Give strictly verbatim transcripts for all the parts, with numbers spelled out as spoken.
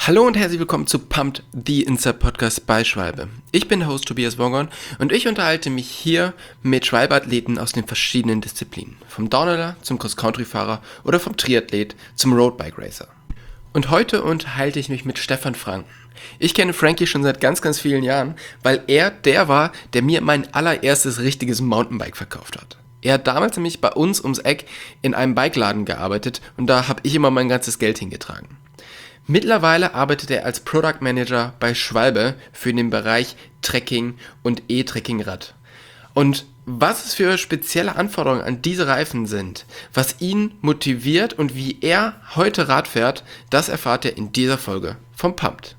Hallo und herzlich willkommen zu Pumped, the Inside Podcast bei Schwalbe. Ich bin der Host Tobias Wogon und ich unterhalte mich hier mit Schwalbe-Athleten aus den verschiedenen Disziplinen. Vom Downhiller zum Cross-Country-Fahrer oder vom Triathlet zum Roadbike-Racer. Und heute unterhalte ich mich mit Stefan Franken. Ich kenne Frankie schon seit ganz, ganz vielen Jahren, weil er der war, der mir mein allererstes richtiges Mountainbike verkauft hat. Er hat damals nämlich bei uns ums Eck in einem Bikeladen gearbeitet und da habe ich immer mein ganzes Geld hingetragen. Mittlerweile arbeitet er als Product Manager bei Schwalbe für den Bereich Trekking und E-Trekkingrad. Und was es für spezielle Anforderungen an diese Reifen sind, was ihn motiviert und wie er heute Rad fährt, das erfahrt ihr in dieser Folge vom Pumped.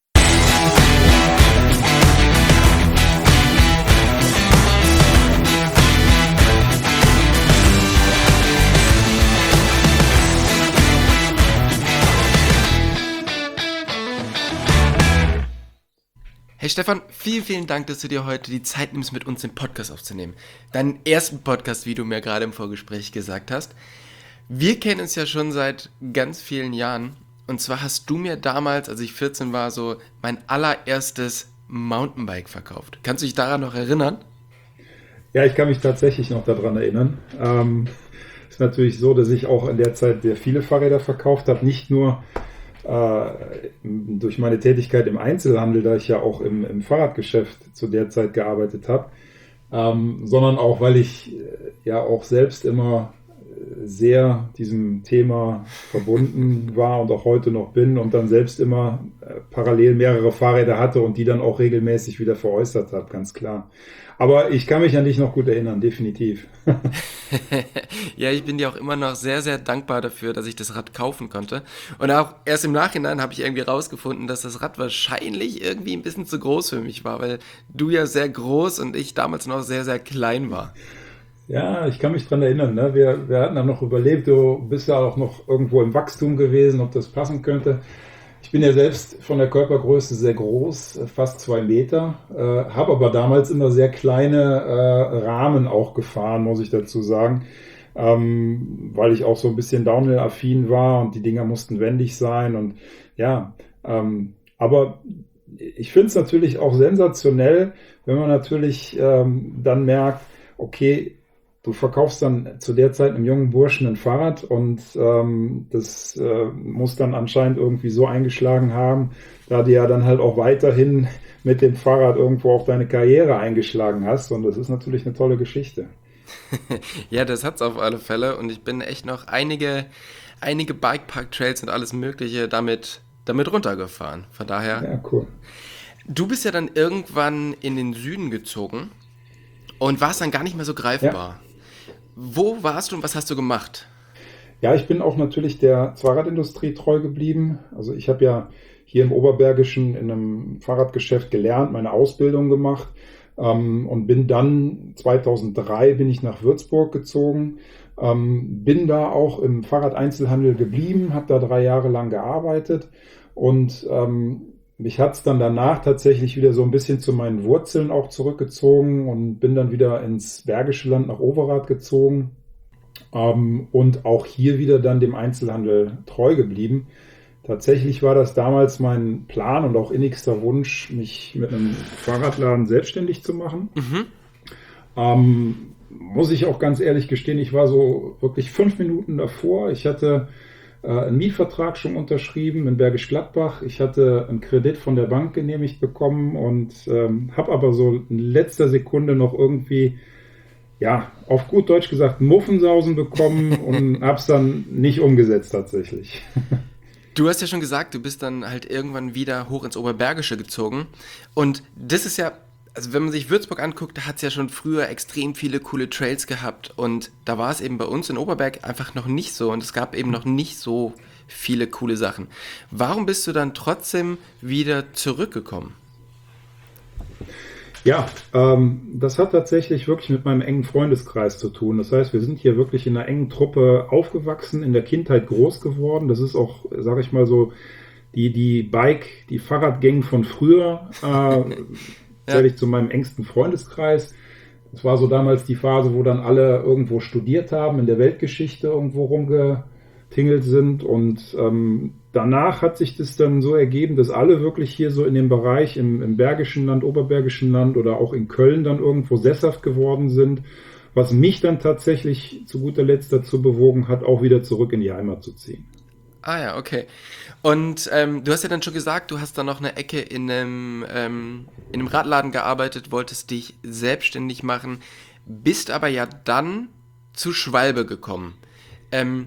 Hey Stefan, vielen, vielen Dank, dass du dir heute die Zeit nimmst, mit uns den Podcast aufzunehmen. Deinen ersten Podcast, wie du mir gerade im Vorgespräch gesagt hast. Wir kennen uns ja schon seit ganz vielen Jahren. Und zwar hast du mir damals, als ich vierzehn war, so mein allererstes Mountainbike verkauft. Kannst du dich daran noch erinnern? Ja, ich kann mich tatsächlich noch daran erinnern. Ähm, ist natürlich so, dass ich auch in der Zeit sehr viele Fahrräder verkauft habe. Nicht nur durch meine Tätigkeit im Einzelhandel, da ich ja auch im, im Fahrradgeschäft zu der Zeit gearbeitet habe, ähm, sondern auch, weil ich äh, ja auch selbst immer sehr diesem Thema verbunden war und auch heute noch bin und dann selbst immer äh, parallel mehrere Fahrräder hatte und die dann auch regelmäßig wieder veräußert habe, ganz klar. Aber ich kann mich an dich noch gut erinnern, definitiv. Ja, ich bin dir auch immer noch sehr, sehr dankbar dafür, dass ich das Rad kaufen konnte. Und auch erst im Nachhinein habe ich irgendwie rausgefunden, dass das Rad wahrscheinlich irgendwie ein bisschen zu groß für mich war, weil du ja sehr groß und ich damals noch sehr, sehr klein war. Ja, ich kann mich dran erinnern. Ne? Wir, wir hatten dann noch überlebt, du bist ja auch noch irgendwo im Wachstum gewesen, ob das passen könnte. Ich bin ja selbst von der Körpergröße sehr groß, fast zwei Meter, äh, habe aber damals immer sehr kleine äh, Rahmen auch gefahren, muss ich dazu sagen, ähm, weil ich auch so ein bisschen Downhill-affin war und die Dinger mussten wendig sein und ja, ähm, aber ich finde es natürlich auch sensationell, wenn man natürlich ähm, dann merkt, okay, du verkaufst dann zu der Zeit einem jungen Burschen ein Fahrrad und ähm, das äh, muss dann anscheinend irgendwie so eingeschlagen haben, da du ja dann halt auch weiterhin mit dem Fahrrad irgendwo auch deine Karriere eingeschlagen hast und das ist natürlich eine tolle Geschichte. Ja, das hat's auf alle Fälle und ich bin echt noch einige, einige Bikepark-Trails und alles mögliche damit, damit runtergefahren. Von daher. Ja, cool. Du bist ja dann irgendwann in den Süden gezogen und warst dann gar nicht mehr so greifbar. Ja. Wo warst du und was hast du gemacht? Ja, ich bin auch natürlich der Fahrradindustrie treu geblieben. Also ich habe ja hier im Oberbergischen in einem Fahrradgeschäft gelernt, meine Ausbildung gemacht ähm, und bin dann zweitausenddrei bin ich nach Würzburg gezogen, ähm, bin da auch im Fahrradeinzelhandel geblieben, habe da drei Jahre lang gearbeitet und ähm, mich hat es dann danach tatsächlich wieder so ein bisschen zu meinen Wurzeln auch zurückgezogen und bin dann wieder ins Bergische Land nach Overath gezogen ähm, und auch hier wieder dann dem Einzelhandel treu geblieben. Tatsächlich war das damals mein Plan und auch innigster Wunsch, mich mit einem Fahrradladen selbstständig zu machen. Mhm. Ähm, muss ich auch ganz ehrlich gestehen, ich war so wirklich fünf Minuten davor. Ich hatte einen Mietvertrag schon unterschrieben in Bergisch Gladbach. Ich hatte einen Kredit von der Bank genehmigt bekommen und ähm, habe aber so in letzter Sekunde noch irgendwie, ja, auf gut Deutsch gesagt, Muffensausen bekommen und habe es dann nicht umgesetzt tatsächlich. Du hast ja schon gesagt, du bist dann halt irgendwann wieder hoch ins Oberbergische gezogen und das ist ja, also wenn man sich Würzburg anguckt, da hat es ja schon früher extrem viele coole Trails gehabt und da war es eben bei uns in Oberberg einfach noch nicht so und es gab eben noch nicht so viele coole Sachen. Warum bist du dann trotzdem wieder zurückgekommen? Ja, ähm, das hat tatsächlich wirklich mit meinem engen Freundeskreis zu tun. Das heißt, wir sind hier wirklich in einer engen Truppe aufgewachsen, in der Kindheit groß geworden. Das ist auch, sage ich mal so, die, die Bike, die Fahrradgang von früher, äh, zähle ich zu meinem engsten Freundeskreis. Das war so damals die Phase, wo dann alle irgendwo studiert haben, in der Weltgeschichte irgendwo rumge rumgetingelt sind und ähm, danach hat sich das dann so ergeben, dass alle wirklich hier so in dem Bereich im, im Bergischen Land, Oberbergischen Land oder auch in Köln dann irgendwo sesshaft geworden sind, was mich dann tatsächlich zu guter Letzt dazu bewogen hat, auch wieder zurück in die Heimat zu ziehen. Ah ja, okay. Und ähm, du hast ja dann schon gesagt, du hast dann noch eine Ecke in einem, ähm, in einem Radladen gearbeitet, wolltest dich selbstständig machen, bist aber ja dann zu Schwalbe gekommen. Ähm,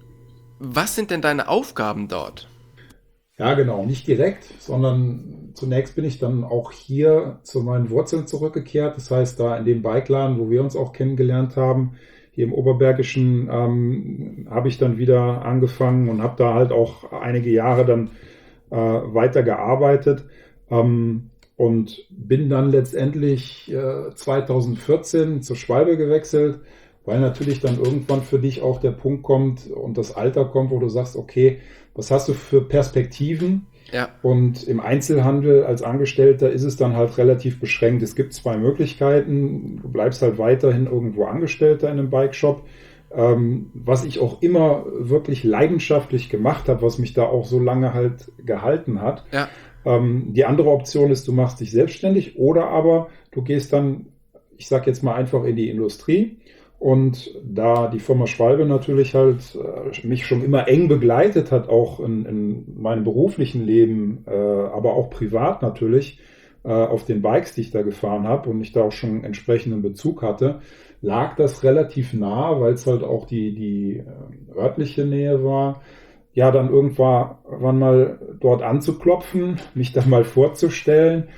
was sind denn deine Aufgaben dort? Ja, genau, nicht direkt, sondern zunächst bin ich dann auch hier zu meinen Wurzeln zurückgekehrt. Das heißt, da in dem Bikeladen, wo wir uns auch kennengelernt haben, hier im Oberbergischen, ähm, habe ich dann wieder angefangen und habe da halt auch einige Jahre dann äh, weiter gearbeitet ähm, und bin dann letztendlich äh, zweitausendvierzehn zur Schwalbe gewechselt, weil natürlich dann irgendwann für dich auch der Punkt kommt und das Alter kommt, wo du sagst, okay, was hast du für Perspektiven? Ja. Und im Einzelhandel als Angestellter ist es dann halt relativ beschränkt. Es gibt zwei Möglichkeiten. Du bleibst halt weiterhin irgendwo Angestellter in einem Bikeshop, ähm, was ich auch immer wirklich leidenschaftlich gemacht habe, was mich da auch so lange halt gehalten hat. Ja. Ähm, die andere Option ist, du machst dich selbstständig oder aber du gehst dann, ich sag jetzt mal einfach in die Industrie. Und da die Firma Schwalbe natürlich halt äh, mich schon immer eng begleitet hat, auch in, in meinem beruflichen Leben, äh, aber auch privat natürlich, äh, auf den Bikes, die ich da gefahren habe und ich da auch schon entsprechenden Bezug hatte, lag das relativ nah, weil es halt auch die, die äh, örtliche Nähe war. Ja, dann irgendwann mal dort anzuklopfen, mich da mal vorzustellen.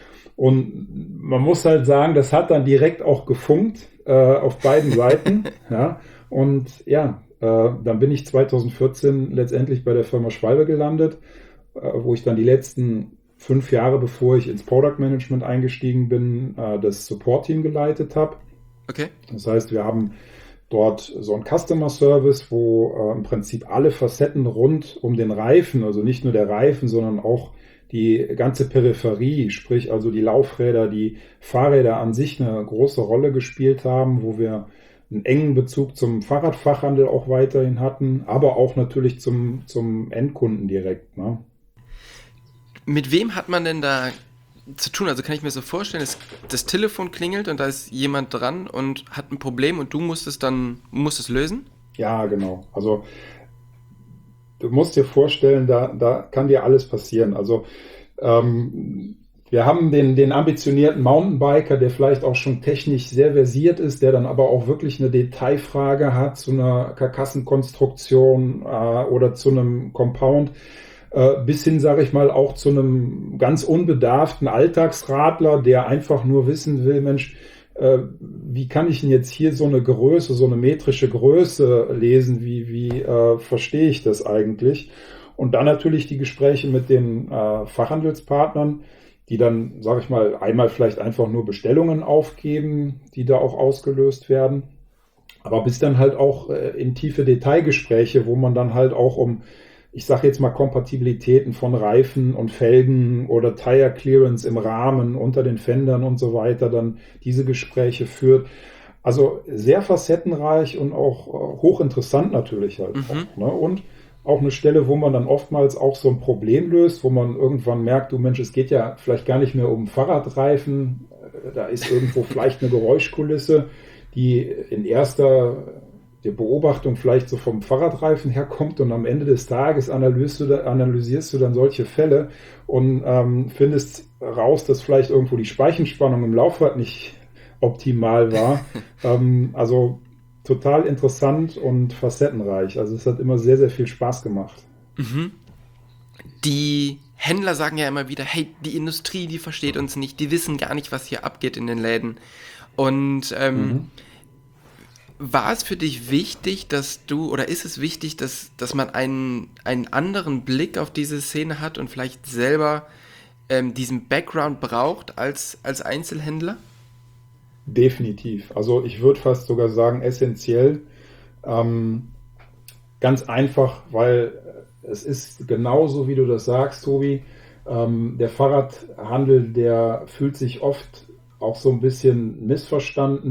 Und man muss halt sagen, das hat dann direkt auch gefunkt äh, auf beiden Seiten. Ja. Und ja, äh, dann bin ich zweitausendvierzehn letztendlich bei der Firma Schwalbe gelandet, äh, wo ich dann die letzten fünf Jahre, bevor ich ins Product Management eingestiegen bin, äh, das Support-Team geleitet habe. Okay. Das heißt, wir haben dort so ein Customer Service, wo äh, im Prinzip alle Facetten rund um den Reifen, also nicht nur der Reifen, sondern auch die ganze Peripherie, sprich also die Laufräder, die Fahrräder an sich eine große Rolle gespielt haben, wo wir einen engen Bezug zum Fahrradfachhandel auch weiterhin hatten, aber auch natürlich zum, zum Endkunden direkt. Ne? Mit wem hat man denn da zu tun? Also kann ich mir so vorstellen, das, das Telefon klingelt und da ist jemand dran und hat ein Problem und du musst es dann musst es lösen? Ja, genau. Also du musst dir vorstellen, da, da kann dir alles passieren. Also ähm, wir haben den, den ambitionierten Mountainbiker, der vielleicht auch schon technisch sehr versiert ist, der dann aber auch wirklich eine Detailfrage hat zu einer Karkassenkonstruktion äh, oder zu einem Compound, äh, bis hin, sage ich mal, auch zu einem ganz unbedarften Alltagsradler, der einfach nur wissen will, Mensch, wie kann ich denn jetzt hier so eine Größe, so eine metrische Größe lesen? Wie, wie äh, verstehe ich das eigentlich? Und dann natürlich die Gespräche mit den äh, Fachhandelspartnern, die dann, sage ich mal, einmal vielleicht einfach nur Bestellungen aufgeben, die da auch ausgelöst werden. Aber bis dann halt auch äh, in tiefe Detailgespräche, wo man dann halt auch um, ich sage jetzt mal, Kompatibilitäten von Reifen und Felgen oder Tire Clearance im Rahmen unter den Fendern und so weiter, dann diese Gespräche führt. Also sehr facettenreich und auch äh, hochinteressant natürlich halt. Mhm. Auch, ne? Und auch eine Stelle, wo man dann oftmals auch so ein Problem löst, wo man irgendwann merkt, du Mensch, es geht ja vielleicht gar nicht mehr um Fahrradreifen, da ist irgendwo vielleicht eine Geräuschkulisse, die in erster die Beobachtung vielleicht so vom Fahrradreifen herkommt und am Ende des Tages analysierst du, da, analysierst du dann solche Fälle und ähm, findest raus, dass vielleicht irgendwo die Speichenspannung im Laufrad nicht optimal war. ähm, also total interessant und facettenreich. Also es hat immer sehr, sehr viel Spaß gemacht. Mhm. Die Händler sagen ja immer wieder, hey, die Industrie, die versteht uns nicht, die wissen gar nicht, was hier abgeht in den Läden. Und ähm, mhm. war es für dich wichtig, dass du, oder ist es wichtig, dass, dass man einen, einen anderen Blick auf diese Szene hat und vielleicht selber ähm, diesen Background braucht als, als Einzelhändler? Definitiv. Also ich würde fast sogar sagen, essentiell. Ähm, ganz einfach, weil es ist genauso, wie du das sagst, Tobi. Ähm, der Fahrradhandel, der fühlt sich oft auch so ein bisschen missverstanden.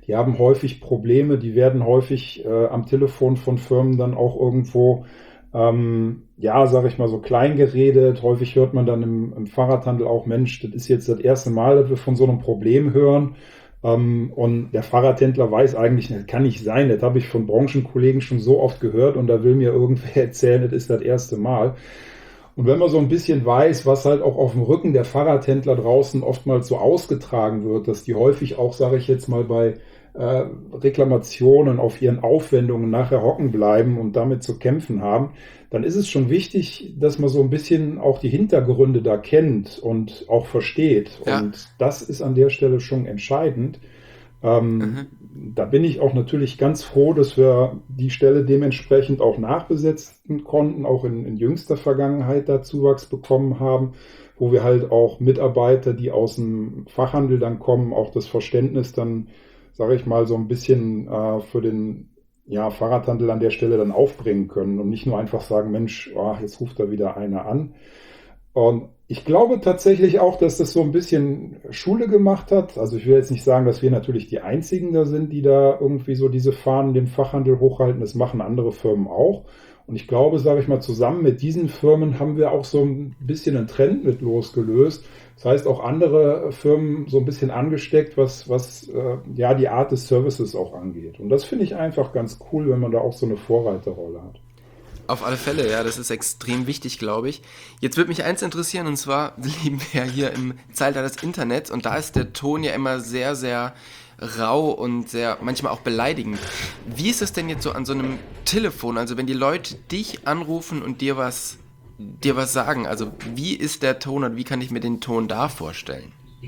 die haben häufig Probleme, die werden häufig äh, am Telefon von Firmen dann auch irgendwo, ähm, ja, sage ich mal, so klein geredet. Häufig hört man dann im, im Fahrradhandel auch, Mensch, das ist jetzt das erste Mal, dass wir von so einem Problem hören. Ähm, und der Fahrradhändler weiß eigentlich, das kann nicht sein, das habe ich von Branchenkollegen schon so oft gehört und da will mir irgendwer erzählen, das ist das erste Mal. Und wenn man so ein bisschen weiß, was halt auch auf dem Rücken der Fahrradhändler draußen oftmals so ausgetragen wird, dass die häufig auch, sage ich jetzt mal, bei äh, Reklamationen auf ihren Aufwendungen nachher hocken bleiben und damit zu kämpfen haben, dann ist es schon wichtig, dass man so ein bisschen auch die Hintergründe da kennt und auch versteht. Ja. Und das ist an der Stelle schon entscheidend. Ähm, Mhm. Da bin ich auch natürlich ganz froh, dass wir die Stelle dementsprechend auch nachbesetzen konnten, auch in, in jüngster Vergangenheit da Zuwachs bekommen haben, wo wir halt auch Mitarbeiter, die aus dem Fachhandel dann kommen, auch das Verständnis dann, sage ich mal, so ein bisschen äh, für den ja, Fahrradhandel an der Stelle dann aufbringen können und nicht nur einfach sagen, Mensch, oh, jetzt ruft da wieder einer an. Und ich glaube tatsächlich auch, dass das so ein bisschen Schule gemacht hat. Also ich will jetzt nicht sagen, dass wir natürlich die Einzigen da sind, die da irgendwie so diese Fahnen dem Fachhandel hochhalten. Das machen andere Firmen auch. Und ich glaube, sage ich mal, zusammen mit diesen Firmen haben wir auch so ein bisschen einen Trend mit losgelöst. Das heißt, auch andere Firmen so ein bisschen angesteckt, was, was äh, ja die Art des Services auch angeht. Und das finde ich einfach ganz cool, wenn man da auch so eine Vorreiterrolle hat. Auf alle Fälle, ja, das ist extrem wichtig, glaube ich. Jetzt würde mich eins interessieren, und zwar leben wir ja hier im Zeitalter des Internets und da ist der Ton ja immer sehr, sehr rau und sehr, manchmal auch beleidigend. Wie ist es denn jetzt so an so einem Telefon, also wenn die Leute dich anrufen und dir was, dir was sagen, also wie ist der Ton und wie kann ich mir den Ton da vorstellen?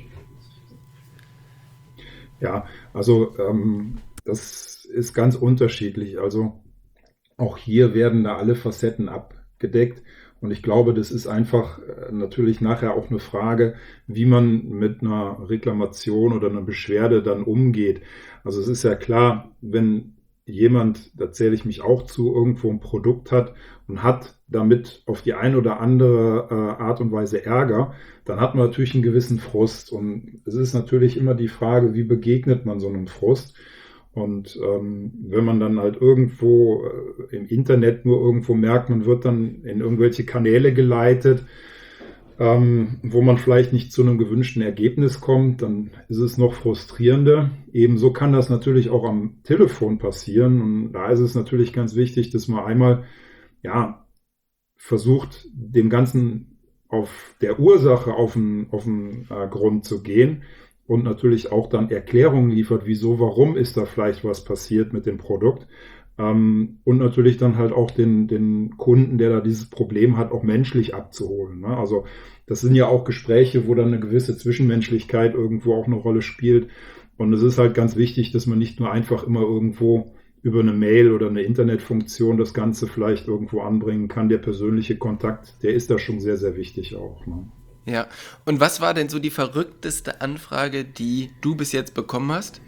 Ja, also ähm, das ist ganz unterschiedlich. Also auch hier werden da alle Facetten abgedeckt. Und ich glaube, das ist einfach äh, natürlich nachher auch eine Frage, wie man mit einer Reklamation oder einer Beschwerde dann umgeht. Also es ist ja klar, wenn jemand, da zähle ich mich auch zu, irgendwo ein Produkt hat und hat damit auf die eine oder andere äh, Art und Weise Ärger, dann hat man natürlich einen gewissen Frust. Und es ist natürlich immer die Frage, wie begegnet man so einem Frust? Und ähm, wenn man dann halt irgendwo äh, im Internet nur irgendwo merkt, man wird dann in irgendwelche Kanäle geleitet, ähm, wo man vielleicht nicht zu einem gewünschten Ergebnis kommt, dann ist es noch frustrierender. Ebenso kann das natürlich auch am Telefon passieren. Und da ist es natürlich ganz wichtig, dass man einmal ja versucht, dem Ganzen auf der Ursache auf den, auf den äh, Grund zu gehen. Und natürlich auch dann Erklärungen liefert, wieso, warum ist da vielleicht was passiert mit dem Produkt. Ähm, und natürlich dann halt auch den, den Kunden, der da dieses Problem hat, auch menschlich abzuholen. Ne? Also das sind ja auch Gespräche, wo dann eine gewisse Zwischenmenschlichkeit irgendwo auch eine Rolle spielt. Und es ist halt ganz wichtig, dass man nicht nur einfach immer irgendwo über eine Mail oder eine Internetfunktion das Ganze vielleicht irgendwo anbringen kann. Der persönliche Kontakt, der ist da schon sehr, sehr wichtig auch. Ne? Ja, und was war denn so die verrückteste Anfrage, die du bis jetzt bekommen hast?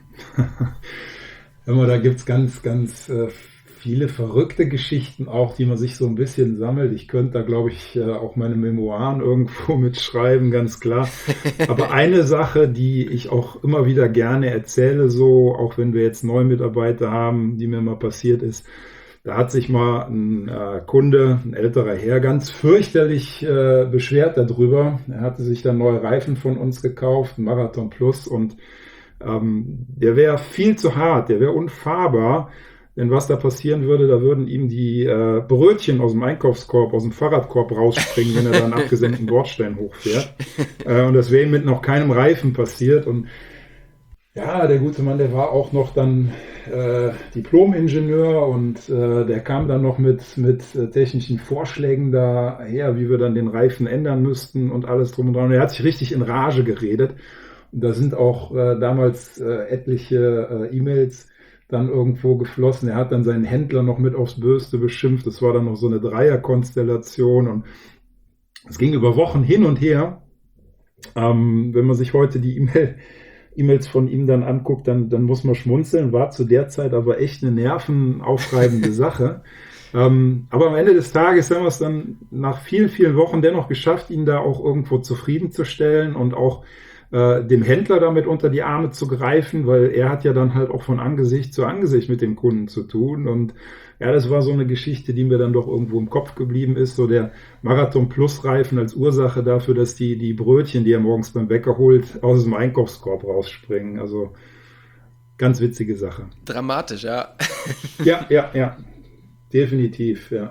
Immer, da gibt's ganz, ganz äh, viele verrückte Geschichten auch, die man sich so ein bisschen sammelt. Ich könnte da, glaube ich, äh, auch meine Memoiren irgendwo mitschreiben, ganz klar. Aber eine Sache, die ich auch immer wieder gerne erzähle, so, auch wenn wir jetzt neue Mitarbeiter haben, die mir mal passiert ist, da hat sich mal ein äh, Kunde, ein älterer Herr, ganz fürchterlich äh, beschwert darüber. Er hatte sich dann neue Reifen von uns gekauft, ein Marathon Plus, und ähm, der wäre viel zu hart, der wäre unfahrbar. Denn was da passieren würde, da würden ihm die äh, Brötchen aus dem Einkaufskorb, aus dem Fahrradkorb rausspringen, wenn er da einen abgesenkten Bordstein hochfährt. Äh, und das wäre ihm mit noch keinem Reifen passiert. Und ja, der gute Mann, der war auch noch dann äh, Diplom-Ingenieur und äh, der kam dann noch mit, mit äh, technischen Vorschlägen daher, wie wir dann den Reifen ändern müssten und alles drum und dran. Und er hat sich richtig in Rage geredet. Und da sind auch äh, damals äh, etliche äh, E-Mails dann irgendwo geflossen. Er hat dann seinen Händler noch mit aufs Böste beschimpft. Das war dann noch so eine Dreierkonstellation und es ging über Wochen hin und her. Ähm, wenn man sich heute die E-Mail E-Mails von ihm dann anguckt, dann, dann muss man schmunzeln, war zu der Zeit aber echt eine nervenaufreibende Sache. Ähm, aber am Ende des Tages haben wir es dann nach vielen, vielen Wochen dennoch geschafft, ihn da auch irgendwo zufriedenzustellen und auch äh, dem Händler damit unter die Arme zu greifen, weil er hat ja dann halt auch von Angesicht zu Angesicht mit dem Kunden zu tun. Und ja, das war so eine Geschichte, die mir dann doch irgendwo im Kopf geblieben ist, so der Marathon Plus Reifen als Ursache dafür, dass die, die Brötchen, die er morgens beim Bäcker holt, aus dem Einkaufskorb rausspringen. Also ganz witzige Sache. Dramatisch, ja. Ja, ja, ja. Definitiv, ja.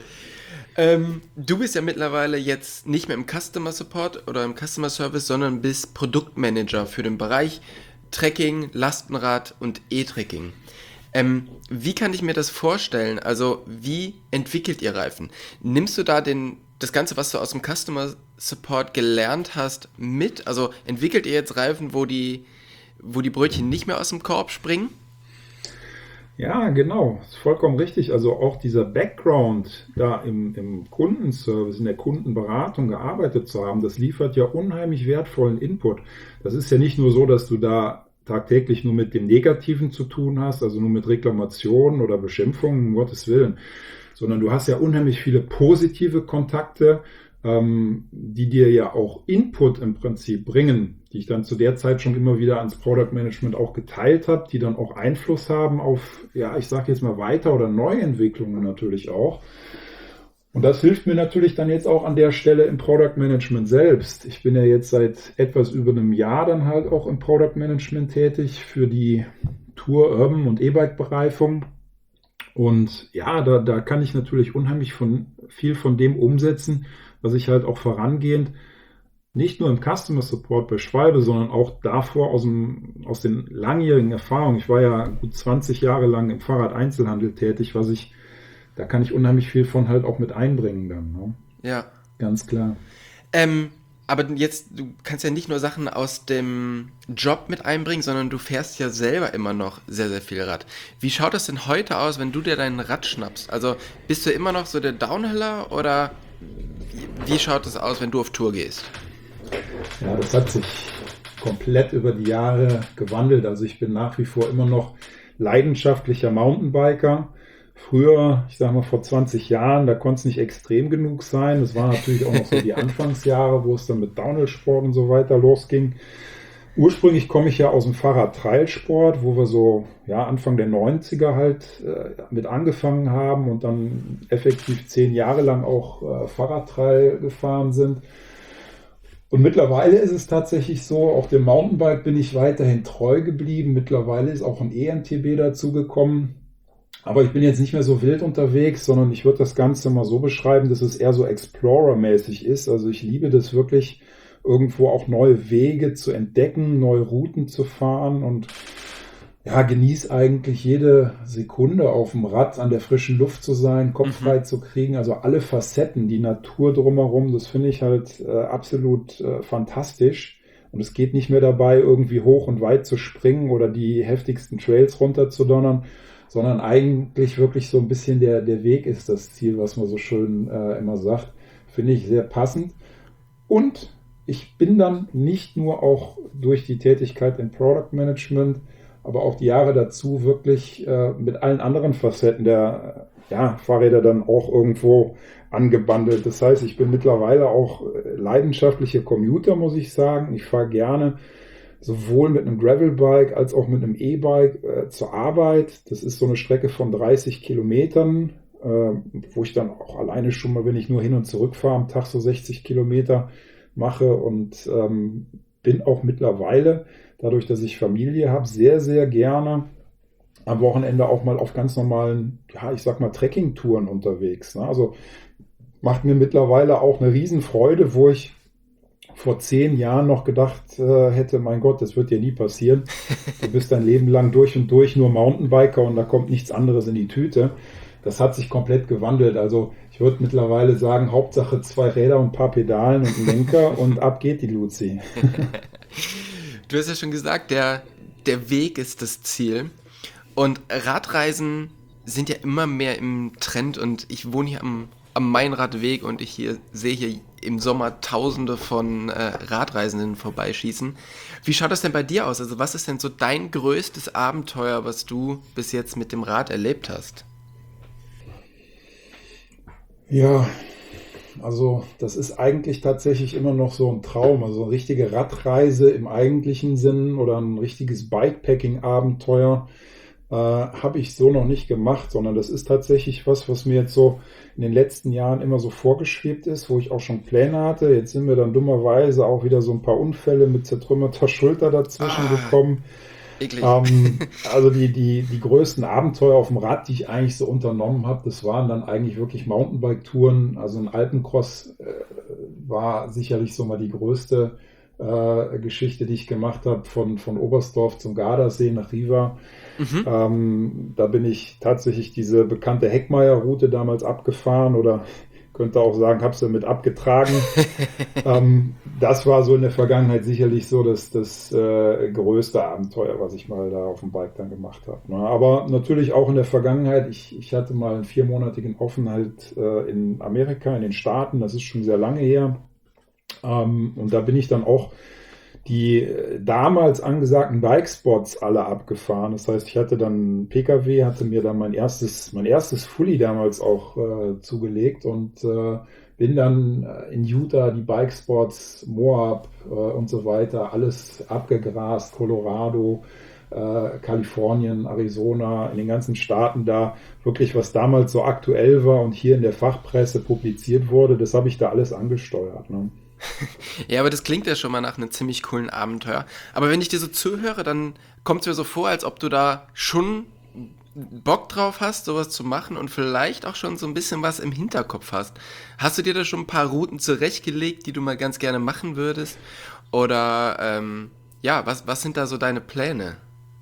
Ähm, du bist ja mittlerweile jetzt nicht mehr im Customer Support oder im Customer Service, sondern bist Produktmanager für den Bereich Tracking, Lastenrad und E-Tracking. Ähm, wie kann ich mir das vorstellen? Also, wie entwickelt ihr Reifen? Nimmst du da den, das Ganze, was du aus dem Customer Support gelernt hast, mit? Also, entwickelt ihr jetzt Reifen, wo die, wo die Brötchen nicht mehr aus dem Korb springen? Ja, genau, ist vollkommen richtig. Also auch dieser Background, da im, im Kundenservice, in der Kundenberatung gearbeitet zu haben, das liefert ja unheimlich wertvollen Input. Das ist ja nicht nur so, dass du da tagtäglich nur mit dem Negativen zu tun hast, also nur mit Reklamationen oder Beschimpfungen, um Gottes Willen, sondern du hast ja unheimlich viele positive Kontakte, ähm, die dir ja auch Input im Prinzip bringen, die ich dann zu der Zeit schon immer wieder ans Product Management auch geteilt habe, die dann auch Einfluss haben auf, ja, ich sage jetzt mal Weiter- oder Neuentwicklungen natürlich auch. Und das hilft mir natürlich dann jetzt auch an der Stelle im Product Management selbst. Ich bin ja jetzt seit etwas über einem Jahr dann halt auch im Product Management tätig für die Tour, Urban und E-Bike-Bereifung. Und ja, da, da kann ich natürlich unheimlich von, viel von dem umsetzen, was ich halt auch vorangehend nicht nur im Customer Support beschreibe, sondern auch davor aus, dem, aus den langjährigen Erfahrungen. Ich war ja gut zwanzig Jahre lang im Fahrrad-Einzelhandel tätig, was ich, da kann ich unheimlich viel von halt auch mit einbringen dann. Ne? Ja. Ganz klar. Ähm, aber jetzt, du kannst ja nicht nur Sachen aus dem Job mit einbringen, sondern du fährst ja selber immer noch sehr, sehr viel Rad. Wie schaut das denn heute aus, wenn du dir dein Rad schnappst? Also bist du immer noch so der Downhiller oder wie schaut es aus, wenn du auf Tour gehst? Ja, das hat sich komplett über die Jahre gewandelt. Also ich bin nach wie vor immer noch leidenschaftlicher Mountainbiker. Früher, ich sage mal vor zwanzig Jahren, da konnte es nicht extrem genug sein. Das waren natürlich auch noch so die Anfangsjahre, wo es dann mit Downhill-Sport und so weiter losging. Ursprünglich komme ich ja aus dem Fahrrad-Trailsport, wo wir so ja, Anfang der neunziger halt äh, mit angefangen haben und dann effektiv zehn Jahre lang auch äh, Fahrradtrail gefahren sind. Und mittlerweile ist es tatsächlich so, auf dem Mountainbike bin ich weiterhin treu geblieben. Mittlerweile ist auch ein E M T B dazugekommen. Aber ich bin jetzt nicht mehr so wild unterwegs, sondern ich würde das Ganze mal so beschreiben, dass es eher so Explorer-mäßig ist. Also ich liebe das wirklich, irgendwo auch neue Wege zu entdecken, neue Routen zu fahren und ja, genieße eigentlich jede Sekunde auf dem Rad an der frischen Luft zu sein, Kopf frei mhm. zu kriegen. Also alle Facetten, die Natur drumherum, das finde ich halt äh, absolut äh, fantastisch. Und es geht nicht mehr dabei, irgendwie hoch und weit zu springen oder die heftigsten Trails runterzudonnern, sondern eigentlich wirklich so ein bisschen der, der Weg ist das Ziel, was man so schön äh, immer sagt. Finde ich sehr passend. Und ich bin dann nicht nur auch durch die Tätigkeit im Product Management, aber auch die Jahre dazu wirklich äh, mit allen anderen Facetten der äh, ja, Fahrräder dann auch irgendwo angebandelt. Das heißt, ich bin mittlerweile auch äh, leidenschaftlicher Commuter, muss ich sagen. Ich fahre gerne sowohl mit einem Gravelbike als auch mit einem E-Bike äh, zur Arbeit. Das ist so eine Strecke von dreißig Kilometern, äh, wo ich dann auch alleine schon mal, wenn ich nur hin und zurück fahre, am Tag so sechzig Kilometer mache und ähm, bin auch mittlerweile, dadurch, dass ich Familie habe, sehr, sehr gerne am Wochenende auch mal auf ganz normalen, ja, ich sag mal, Trekkingtouren unterwegs. Ne? Also macht mir mittlerweile auch eine Riesenfreude, wo ich vor zehn Jahren noch gedacht äh, hätte, mein Gott, das wird dir nie passieren. Du bist dein Leben lang durch und durch nur Mountainbiker und da kommt nichts anderes in die Tüte. Das hat sich komplett gewandelt. Also ich würde mittlerweile sagen, Hauptsache zwei Räder und ein paar Pedalen und ein Lenker und ab geht die Luzi. Du hast ja schon gesagt, der, der Weg ist das Ziel. Und Radreisen sind ja immer mehr im Trend und ich wohne hier am, am Mainradweg und ich hier sehe hier im Sommer Tausende von äh, Radreisenden vorbeischießen. Wie schaut das denn bei dir aus? Also was ist denn so dein größtes Abenteuer, was du bis jetzt mit dem Rad erlebt hast? Ja, Also das ist eigentlich tatsächlich immer noch so ein Traum. Also eine richtige Radreise im eigentlichen Sinn oder ein richtiges Bikepacking-Abenteuer äh, habe ich so noch nicht gemacht, sondern das ist tatsächlich was, was mir jetzt so in den letzten Jahren immer so vorgeschwebt ist, wo ich auch schon Pläne hatte. Jetzt sind mir dann dummerweise auch wieder so ein paar Unfälle mit zertrümmerter Schulter dazwischen Ah, gekommen. eklig. Ähm, also die, die, die größten Abenteuer auf dem Rad, die ich eigentlich so unternommen habe, das waren dann eigentlich wirklich Mountainbike-Touren. Also ein Alpencross äh, war sicherlich so mal die größte äh, Geschichte, die ich gemacht habe, von, von Oberstdorf zum Gardasee nach Riva. Mhm. Ähm, da bin ich tatsächlich diese bekannte Heckmeier-Route damals abgefahren oder könnte auch sagen, habe sie mit abgetragen. Ähm, das war so in der Vergangenheit sicherlich so das, das äh, größte Abenteuer, was ich mal da auf dem Bike dann gemacht habe. Ne? Aber natürlich auch in der Vergangenheit, ich, ich hatte mal einen viermonatigen Aufenthalt äh, in Amerika, in den Staaten, das ist schon sehr lange her. Ähm, und da bin ich dann auch die äh, damals angesagten Bikespots alle abgefahren. Das heißt, ich hatte dann einen P K W, hatte mir dann mein erstes, mein erstes Fully damals auch äh, zugelegt und äh, bin dann äh, in Utah die Bikespots, Moab äh, und so weiter, alles abgegrast, Colorado, äh, Kalifornien, Arizona, in den ganzen Staaten da wirklich, was damals so aktuell war und hier in der Fachpresse publiziert wurde, das habe ich da alles angesteuert. Ne? Ja, aber das klingt ja schon mal nach einem ziemlich coolen Abenteuer. Aber wenn ich dir so zuhöre, dann kommt es mir so vor, als ob du da schon Bock drauf hast, sowas zu machen und vielleicht auch schon so ein bisschen was im Hinterkopf hast. Hast du dir da schon ein paar Routen zurechtgelegt, die du mal ganz gerne machen würdest? Oder ähm, ja, was, was sind da so deine Pläne?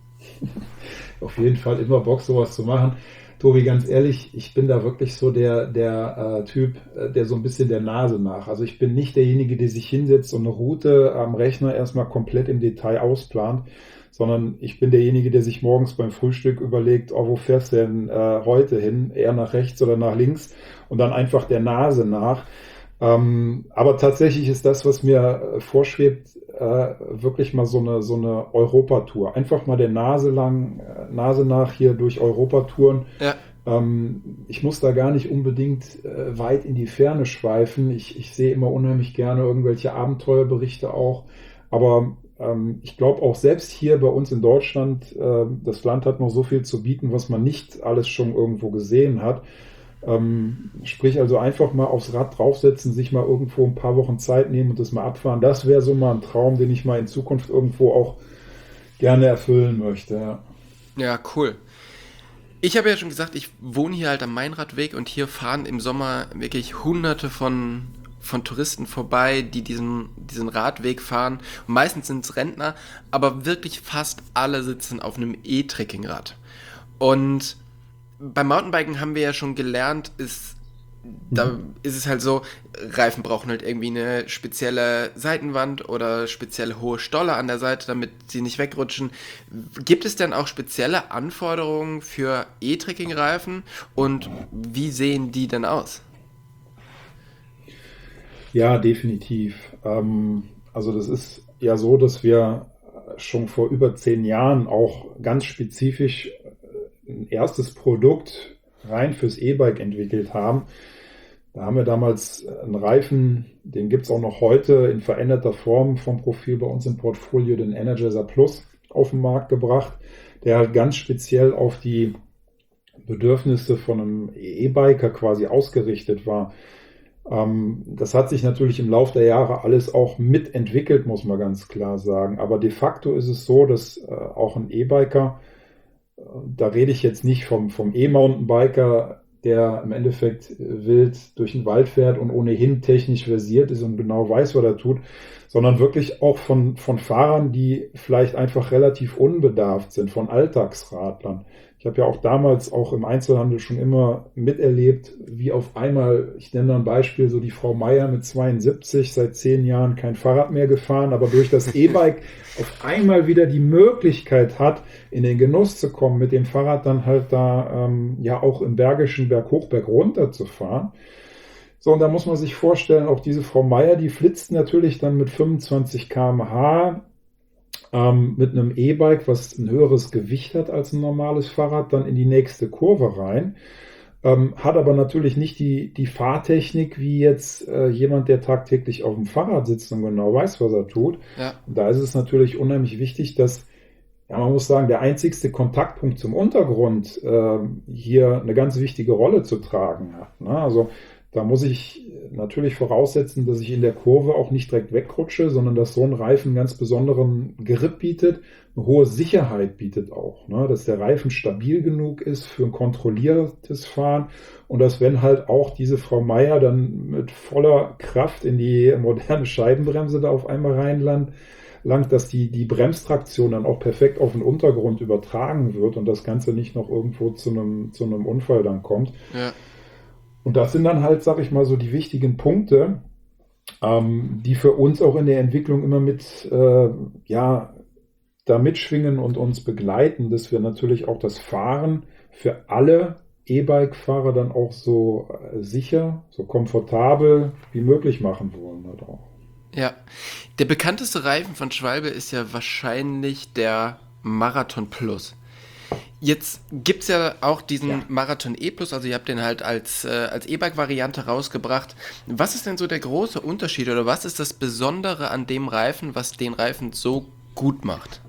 Auf jeden Fall immer Bock, sowas zu machen. Tobi, ganz ehrlich, ich bin da wirklich so der, der äh, Typ, äh, der so ein bisschen der Nase nach. Also ich bin nicht derjenige, der sich hinsetzt und eine Route am Rechner erstmal komplett im Detail ausplant, sondern ich bin derjenige, der sich morgens beim Frühstück überlegt, oh, wo fährst du denn äh, heute hin? Eher nach rechts oder nach links? Und dann einfach der Nase nach. Ähm, aber tatsächlich ist das, was mir äh, vorschwebt, äh, wirklich mal so eine, so eine Europatour. Einfach mal der Nase lang, äh, Nase nach hier durch Europatouren. Ja, Ähm, ich muss da gar nicht unbedingt äh, weit in die Ferne schweifen. Ich, ich sehe immer unheimlich gerne irgendwelche Abenteuerberichte auch. Aber ähm, ich glaube auch selbst hier bei uns in Deutschland, äh, das Land hat noch so viel zu bieten, was man nicht alles schon irgendwo gesehen hat. Ähm, sprich also einfach mal aufs Rad draufsetzen, sich mal irgendwo ein paar Wochen Zeit nehmen und das mal abfahren. Das wäre so mal ein Traum, den ich mal in Zukunft irgendwo auch gerne erfüllen möchte. Ja. ja, cool. Ich habe ja schon gesagt, ich wohne hier halt am Mainradweg und hier fahren im Sommer wirklich hunderte von, von Touristen vorbei, die diesen, diesen Radweg fahren. Und meistens sind es Rentner, aber wirklich fast alle sitzen auf einem E-Trekkingrad. Und beim Mountainbiken haben wir ja schon gelernt, ist, da Mhm. ist es halt so, Reifen brauchen halt irgendwie eine spezielle Seitenwand oder spezielle hohe Stolle an der Seite, damit sie nicht wegrutschen. Gibt es denn auch spezielle Anforderungen für E-Trekking-Reifen und wie sehen die denn aus? Ja, definitiv. Ähm, also das ist ja so, dass wir schon vor über zehn Jahren auch ganz spezifisch ein erstes Produkt rein fürs E-Bike entwickelt haben. Da haben wir damals einen Reifen, den gibt es auch noch heute in veränderter Form vom Profil bei uns im Portfolio, den Energizer Plus, auf den Markt gebracht, der halt ganz speziell auf die Bedürfnisse von einem E-Biker quasi ausgerichtet war. Ähm, das hat sich natürlich im Laufe der Jahre alles auch mitentwickelt, muss man ganz klar sagen. Aber de facto ist es so, dass äh, auch ein E-Biker, da rede ich jetzt nicht vom, vom E-Mountainbiker, der im Endeffekt wild durch den Wald fährt und ohnehin technisch versiert ist und genau weiß, was er tut, sondern wirklich auch von, von Fahrern, die vielleicht einfach relativ unbedarft sind, von Alltagsradlern. Ich habe ja auch damals auch im Einzelhandel schon immer miterlebt, wie auf einmal, ich nenne da ein Beispiel, so die Frau Meier mit zweiundsiebzig, seit zehn Jahren kein Fahrrad mehr gefahren, aber durch das E-Bike auf einmal wieder die Möglichkeit hat, in den Genuss zu kommen, mit dem Fahrrad dann halt da ähm, ja auch im Bergischen Berg hoch, Berg runter zu fahren. So, und da muss man sich vorstellen, auch diese Frau Meier, die flitzt natürlich dann mit fünfundzwanzig Kilometer pro Stunde ähm, mit einem E-Bike, was ein höheres Gewicht hat als ein normales Fahrrad, dann in die nächste Kurve rein. ähm, hat aber natürlich nicht die, die Fahrtechnik wie jetzt äh, jemand, der tagtäglich auf dem Fahrrad sitzt und genau weiß, was er tut. Ja. Und da ist es natürlich unheimlich wichtig, dass, ja, man muss sagen, der einzigste Kontaktpunkt zum Untergrund äh, hier eine ganz wichtige Rolle zu tragen hat. Ne? Also da muss ich natürlich voraussetzen, dass ich in der Kurve auch nicht direkt wegrutsche, sondern dass so ein Reifen einen ganz besonderen Grip bietet, eine hohe Sicherheit bietet auch, ne? Dass der Reifen stabil genug ist für ein kontrolliertes Fahren und dass, wenn halt auch diese Frau Meier dann mit voller Kraft in die moderne Scheibenbremse da auf einmal reinlangt, langt, dass die, die Bremstraktion dann auch perfekt auf den Untergrund übertragen wird und das Ganze nicht noch irgendwo zu einem, zu einem Unfall dann kommt. Ja. Und das sind dann halt, sag ich mal, so die wichtigen Punkte, ähm, die für uns auch in der Entwicklung immer mit, äh, ja, da mitschwingen und uns begleiten, dass wir natürlich auch das Fahren für alle E-Bike-Fahrer dann auch so äh, sicher, so komfortabel wie möglich machen wollen halt auch. Ja, der bekannteste Reifen von Schwalbe ist ja wahrscheinlich der Marathon Plus. Jetzt gibt es ja auch diesen Ja. Marathon E Plus, also ihr habt den halt als, äh, als E-Bike-Variante rausgebracht. Was ist denn so der große Unterschied oder was ist das Besondere an dem Reifen, was den Reifen so gut macht?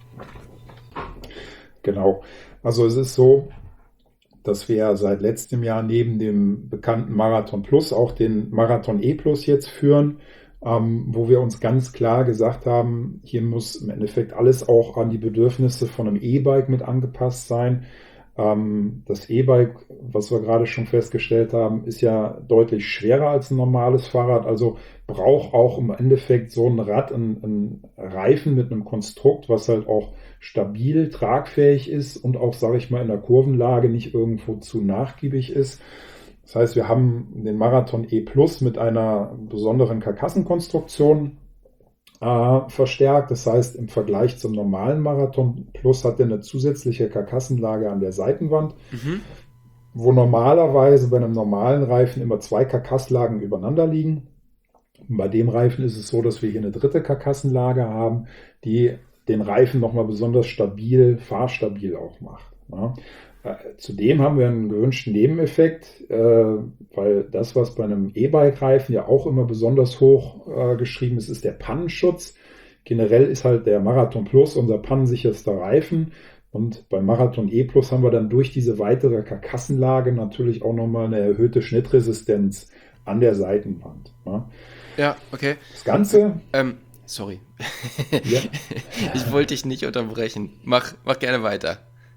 Genau. Also es ist so, dass wir seit letztem Jahr neben dem bekannten Marathon Plus auch den Marathon E Plus jetzt führen, ähm, wo wir uns ganz klar gesagt haben, hier muss im Endeffekt alles auch an die Bedürfnisse von einem E-Bike mit angepasst sein. Ähm, das E-Bike, was wir gerade schon festgestellt haben, ist ja deutlich schwerer als ein normales Fahrrad, also braucht auch im Endeffekt so ein Rad, ein, ein Reifen mit einem Konstrukt, was halt auch stabil, tragfähig ist und auch, sage ich mal, in der Kurvenlage nicht irgendwo zu nachgiebig ist. Das heißt, wir haben den Marathon E Plus mit einer besonderen Karkassenkonstruktion äh, verstärkt. Das heißt, im Vergleich zum normalen Marathon Plus hat er eine zusätzliche Karkassenlage an der Seitenwand, Mhm. wo normalerweise bei einem normalen Reifen immer zwei Karkasslagen übereinander liegen. Bei dem Reifen ist es so, dass wir hier eine dritte Karkassenlage haben, die den Reifen nochmal besonders stabil, fahrstabil auch macht. Ja. Äh, Zudem haben wir einen gewünschten Nebeneffekt, äh, weil das, was bei einem E-Bike-Reifen ja auch immer besonders hoch äh, geschrieben ist, ist der Pannenschutz. Generell ist halt der Marathon Plus unser pannensicherster Reifen. Und beim Marathon E Plus haben wir dann durch diese weitere Karkassenlage natürlich auch nochmal eine erhöhte Schnittresistenz an der Seitenwand. Ja. Ja, okay. Das Ganze, Ähm, sorry. ja, Ich wollte dich nicht unterbrechen. Mach, mach gerne weiter.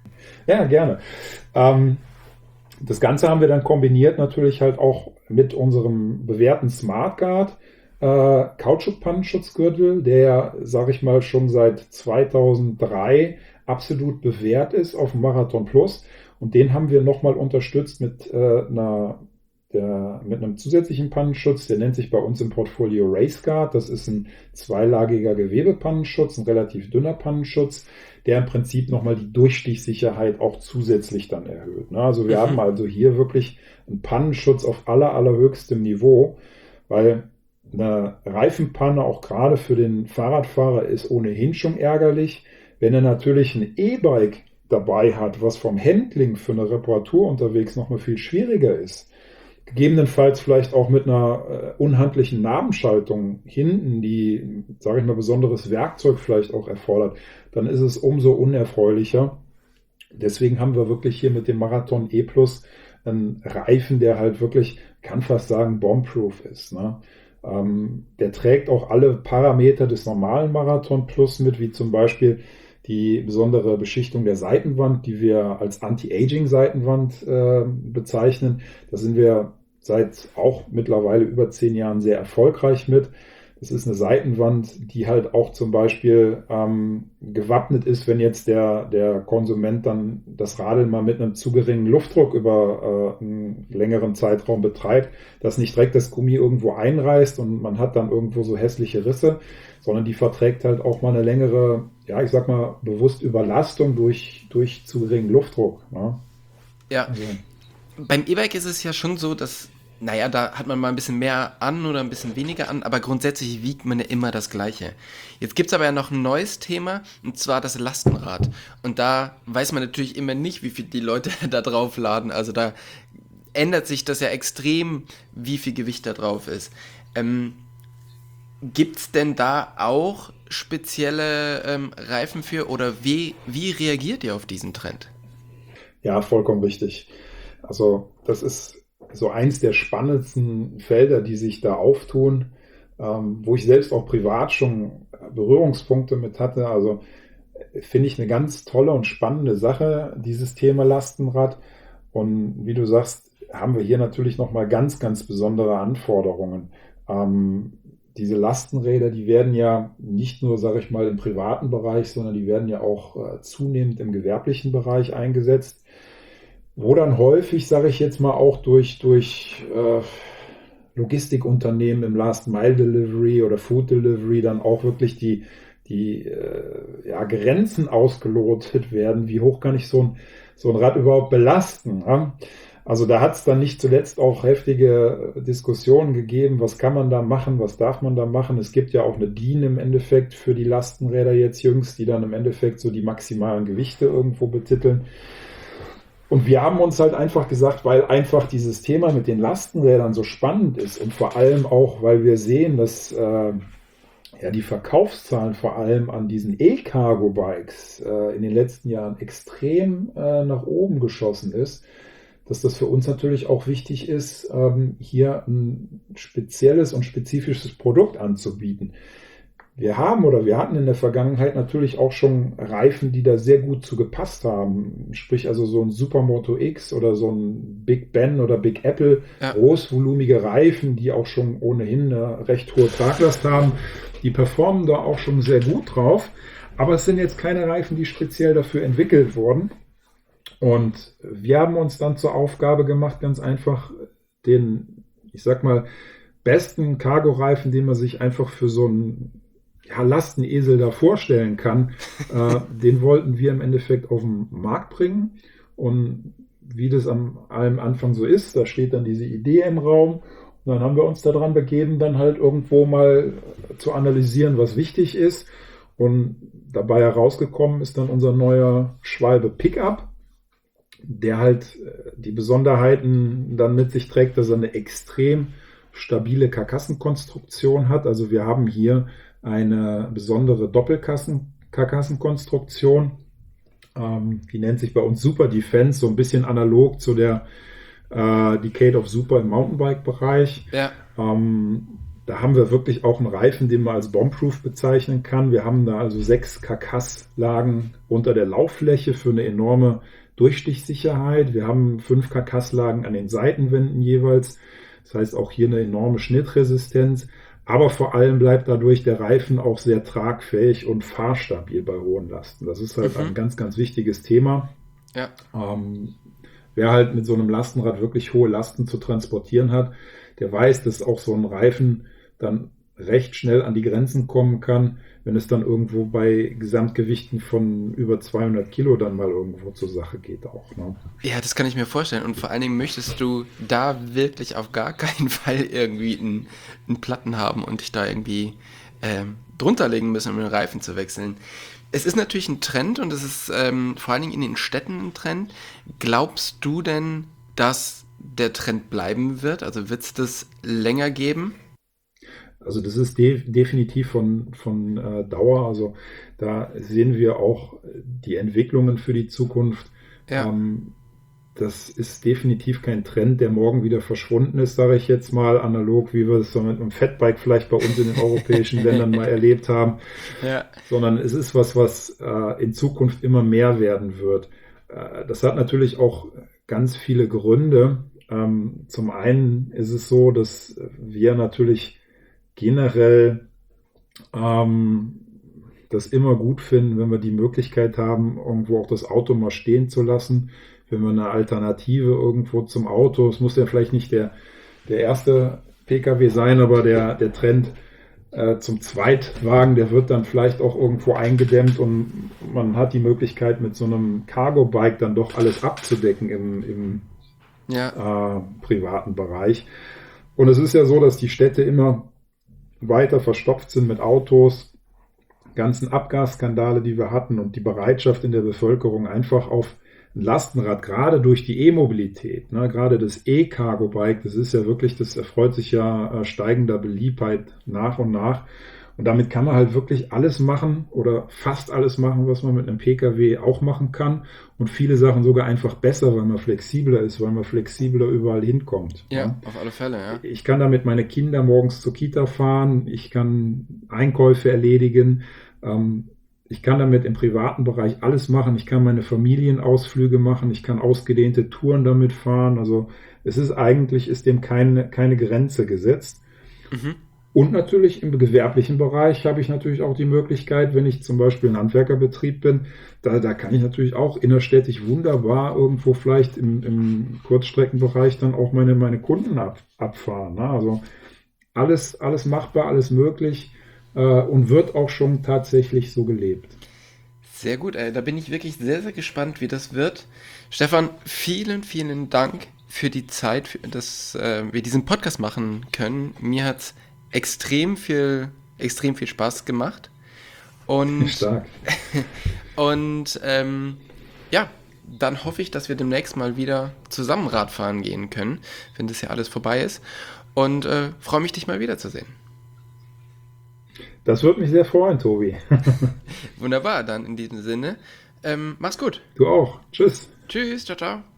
ja, gerne. Ähm, das Ganze haben wir dann kombiniert natürlich halt auch mit unserem bewährten SmartGuard äh, Kautschuk-Pannenschutzgürtel, der, sage ich mal, schon seit zweitausenddrei absolut bewährt ist auf dem Marathon Plus. Und den haben wir nochmal unterstützt mit, äh, einer, der, mit einem zusätzlichen Pannenschutz. Der nennt sich bei uns im Portfolio RaceGuard. Das ist ein zweilagiger Gewebepannenschutz, ein relativ dünner Pannenschutz, der im Prinzip nochmal die Durchstichsicherheit auch zusätzlich dann erhöht. Ne? Also wir Mhm. haben also hier wirklich einen Pannenschutz auf aller, allerhöchstem Niveau, weil eine Reifenpanne auch gerade für den Fahrradfahrer ist ohnehin schon ärgerlich. Wenn er natürlich ein E-Bike dabei hat, was vom Handling für eine Reparatur unterwegs nochmal viel schwieriger ist, gegebenenfalls vielleicht auch mit einer äh, unhandlichen Nabenschaltung hinten, die, sage ich mal, besonderes Werkzeug vielleicht auch erfordert, dann ist es umso unerfreulicher. Deswegen haben wir wirklich hier mit dem Marathon E Plus einen Reifen, der halt wirklich, kann fast sagen, bombproof ist. Ne? Ähm, der trägt auch alle Parameter des normalen Marathon Plus mit, wie zum Beispiel die besondere Beschichtung der Seitenwand, die wir als Anti-Aging-Seitenwand äh, bezeichnen. Da sind wir seit auch mittlerweile über zehn Jahren sehr erfolgreich mit. Das ist eine Seitenwand, die halt auch zum Beispiel ähm, gewappnet ist, wenn jetzt der, der Konsument dann das Radeln mal mit einem zu geringen Luftdruck über äh, einen längeren Zeitraum betreibt, dass nicht direkt das Gummi irgendwo einreißt und man hat dann irgendwo so hässliche Risse, sondern die verträgt halt auch mal eine längere, ja, ich sag mal, bewusst Überlastung durch, durch zu geringen Luftdruck. Ne? Ja, Also, beim E-Bike ist es ja schon so, dass, naja, da hat man mal ein bisschen mehr an oder ein bisschen weniger an, aber grundsätzlich wiegt man ja immer das Gleiche. Jetzt gibt es aber ja noch ein neues Thema, und zwar das Lastenrad. Und da weiß man natürlich immer nicht, wie viel die Leute da drauf laden. Also da ändert sich das ja extrem, wie viel Gewicht da drauf ist. Ähm, Gibt es denn da auch spezielle ähm, Reifen für oder wie, wie reagiert ihr auf diesen Trend? Ja, vollkommen richtig. Also das ist so eins der spannendsten Felder, die sich da auftun, ähm, wo ich selbst auch privat schon Berührungspunkte mit hatte. Also finde ich eine ganz tolle und spannende Sache, dieses Thema Lastenrad. Und wie du sagst, haben wir hier natürlich nochmal ganz, ganz besondere Anforderungen. Ähm, diese Lastenräder, die werden ja nicht nur, sage ich mal, im privaten Bereich, sondern die werden ja auch äh, zunehmend im gewerblichen Bereich eingesetzt, wo dann häufig, sage ich jetzt mal, auch durch, durch äh, Logistikunternehmen im Last-Mile-Delivery oder Food-Delivery dann auch wirklich die, die äh, ja, Grenzen ausgelotet werden. Wie hoch kann ich so ein, so ein Rad überhaupt belasten? Ja? Also da hat es dann nicht zuletzt auch heftige Diskussionen gegeben, was kann man da machen, was darf man da machen. Es gibt ja auch eine D I N im Endeffekt für die Lastenräder jetzt jüngst, die dann im Endeffekt so die maximalen Gewichte irgendwo betiteln. Und wir haben uns halt einfach gesagt, weil einfach dieses Thema mit den Lastenrädern so spannend ist und vor allem auch, weil wir sehen, dass äh, ja, die Verkaufszahlen vor allem an diesen E-Cargo-Bikes äh, in den letzten Jahren extrem äh, nach oben geschossen ist, dass das für uns natürlich auch wichtig ist, ähm, hier ein spezielles und spezifisches Produkt anzubieten. Wir haben oder wir hatten in der Vergangenheit natürlich auch schon Reifen, die da sehr gut zu gepasst haben. Sprich also so ein Supermoto X oder so ein Big Ben oder Big Apple, ja. Großvolumige Reifen, die auch schon ohnehin eine recht hohe Traglast haben. Die performen da auch schon sehr gut drauf. Aber es sind jetzt keine Reifen, die speziell dafür entwickelt wurden. Und wir haben uns dann zur Aufgabe gemacht, ganz einfach den, ich sag mal, besten Cargo-Reifen, den man sich einfach für so einen ja, Lastenesel da vorstellen kann, äh, den wollten wir im Endeffekt auf den Markt bringen. Und wie das am allem Anfang so ist, da steht dann diese Idee im Raum. Und dann haben wir uns daran begeben, dann halt irgendwo mal zu analysieren, was wichtig ist. Und dabei herausgekommen ist dann unser neuer Schwalbe Pickup, der halt die Besonderheiten dann mit sich trägt, dass er eine extrem stabile Karkassenkonstruktion hat. Also wir haben hier eine besondere Doppelkarkassenkonstruktion. Ähm, die nennt sich bei uns Super Defense, so ein bisschen analog zu der äh, Decade of Super im Mountainbike-Bereich. Ja. Ähm, da haben wir wirklich auch einen Reifen, den man als Bombproof bezeichnen kann. Wir haben da also sechs Karkasslagen unter der Lauffläche für eine enorme Durchstichsicherheit. Wir haben fünf Karkasslagen an den Seitenwänden jeweils. Das heißt auch hier eine enorme Schnittresistenz. Aber vor allem bleibt dadurch der Reifen auch sehr tragfähig und fahrstabil bei hohen Lasten. Das ist halt mhm. ein ganz, ganz wichtiges Thema. Ja. Ähm, wer halt mit so einem Lastenrad wirklich hohe Lasten zu transportieren hat, der weiß, dass auch so ein Reifen dann recht schnell an die Grenzen kommen kann, wenn es dann irgendwo bei Gesamtgewichten von über zweihundert Kilo dann mal irgendwo zur Sache geht auch. Ne? Ja, das kann ich mir vorstellen. Und vor allen Dingen möchtest du da wirklich auf gar keinen Fall irgendwie einen, einen Platten haben und dich da irgendwie ähm, drunter legen müssen, um den Reifen zu wechseln. Es ist natürlich ein Trend und es ist ähm, vor allen Dingen in den Städten ein Trend. Glaubst du denn, dass der Trend bleiben wird? Also wird es das länger geben? Also das ist de- definitiv von, von äh, Dauer. Also da sehen wir auch die Entwicklungen für die Zukunft. Ja. Ähm, das ist definitiv kein Trend, der morgen wieder verschwunden ist, sage ich jetzt mal, analog, wie wir es so mit einem Fatbike vielleicht bei uns in den europäischen Ländern mal erlebt haben. Ja. Sondern es ist was, was äh, in Zukunft immer mehr werden wird. Äh, das hat natürlich auch ganz viele Gründe. Ähm, zum einen ist es so, dass wir natürlich generell ähm, das immer gut finden, wenn wir die Möglichkeit haben, irgendwo auch das Auto mal stehen zu lassen, wenn wir eine Alternative irgendwo zum Auto, es muss ja vielleicht nicht der, der erste Pkw sein, aber der, der Trend äh, zum Zweitwagen, der wird dann vielleicht auch irgendwo eingedämmt und man hat die Möglichkeit mit so einem Cargo-Bike dann doch alles abzudecken im, im ja. äh, privaten Bereich. Und es ist ja so, dass die Städte immer weiter verstopft sind mit Autos, ganzen Abgasskandale, die wir hatten und die Bereitschaft in der Bevölkerung einfach auf ein Lastenrad, gerade durch die E-Mobilität, ne, gerade das E-Cargo-Bike, das ist ja wirklich, das erfreut sich ja äh, steigender Beliebtheit nach und nach. Und damit kann man halt wirklich alles machen oder fast alles machen, was man mit einem Pkw auch machen kann. Und viele Sachen sogar einfach besser, weil man flexibler ist, weil man flexibler überall hinkommt. Ja, Ne? auf alle Fälle, ja. Ich kann damit meine Kinder morgens zur Kita fahren, ich kann Einkäufe erledigen, ähm, ich kann damit im privaten Bereich alles machen, ich kann meine Familienausflüge machen, ich kann ausgedehnte Touren damit fahren. Also es ist eigentlich, ist dem keine, keine Grenze gesetzt. Mhm. Und natürlich im gewerblichen Bereich habe ich natürlich auch die Möglichkeit, wenn ich zum Beispiel ein Handwerkerbetrieb bin, da, da kann ich natürlich auch innerstädtisch wunderbar irgendwo vielleicht im, im Kurzstreckenbereich dann auch meine, meine Kunden ab, abfahren. Ne? Also alles, alles machbar, alles möglich äh, und wird auch schon tatsächlich so gelebt. Sehr gut, ey. Da bin ich wirklich sehr, sehr gespannt, wie das wird. Stefan, vielen, vielen Dank für die Zeit, für, dass äh, wir diesen Podcast machen können. Mir hat es extrem viel, extrem viel Spaß gemacht. Und, Stark. und ähm, ja, dann hoffe ich, dass wir demnächst mal wieder zusammen Radfahren gehen können, wenn das ja alles vorbei ist. Und äh, freue mich, dich mal wiederzusehen. Das würde mich sehr freuen, Tobi. Wunderbar, dann in diesem Sinne. Ähm, mach's gut. Du auch. Tschüss. Tschüss, ciao, ciao.